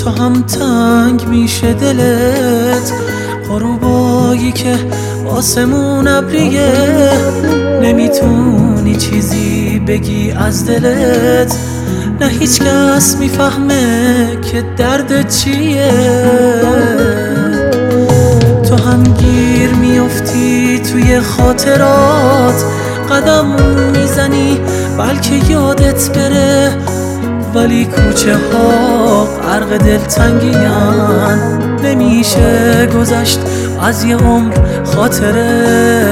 تو هم تنگ میشه دلت، غروبایی که آسمون ابریه، نمیتونی چیزی بگی از دلت، نه هیچ کس میفهمه که درد چیه. تو هم گیر میافتی توی خاطرات، قدم میزنی بلکه یادت بره، ولی کوچه ها غرق دلتنگیان، نمیشه گذشت از یه عمر خاطره.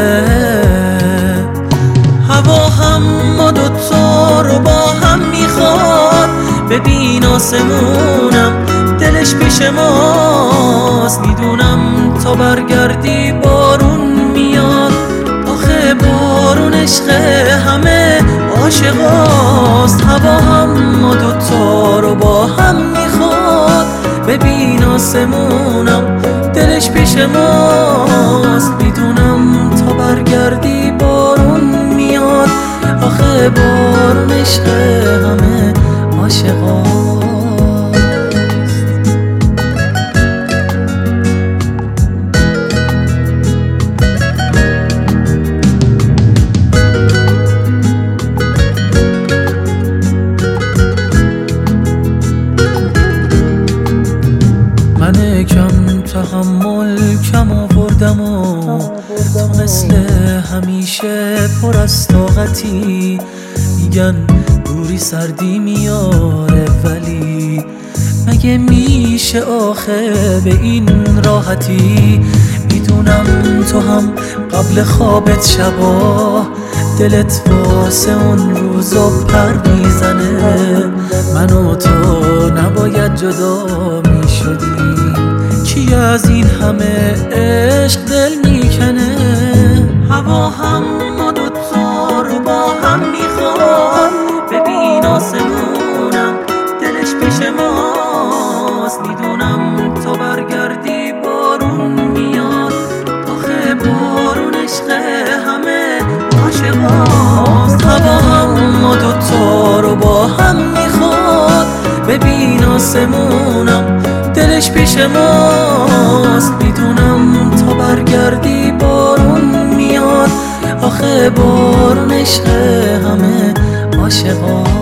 هوا هم ما دوتا رو با هم میخواد، ببین آسمونم دلش پیش ماست، میدونم تا برگردی بارون میاد، آخه بارون عشق همه عاشقاست. هوا هم ما دوتا رو با هم میخواد، ببین آسمونم دلش پیش ماست، میدونم تا برگردی بارون میاد، آخه بارون عشق همه عاشقاست. من کم تحمل کم آوردم و تو مثل همیشه پر از طاقتی، میگن دوری سردی میاره، ولی مگه میشه آخه به این راحتی؟ میدونم تو هم قبل خوابت شبا دلت واسه اون روزا پر میزنه، من و تو نباید جدا میشدیم، کی از این همه عشق دل میکنه؟ هوا هم ما دوتا رو با هم میخواد، ببین آسمونم دلش پیش ماست، میدونم تا برگردی بارون میاد، آخه بارون عشق همه عاشقاست. هوا هم ما دوتا رو با هم میخواد، ببین آسمونم دلش پیش ماست، میدونم تا برگردی بارون میاد، آخه بارون عشق همه عاشقاست.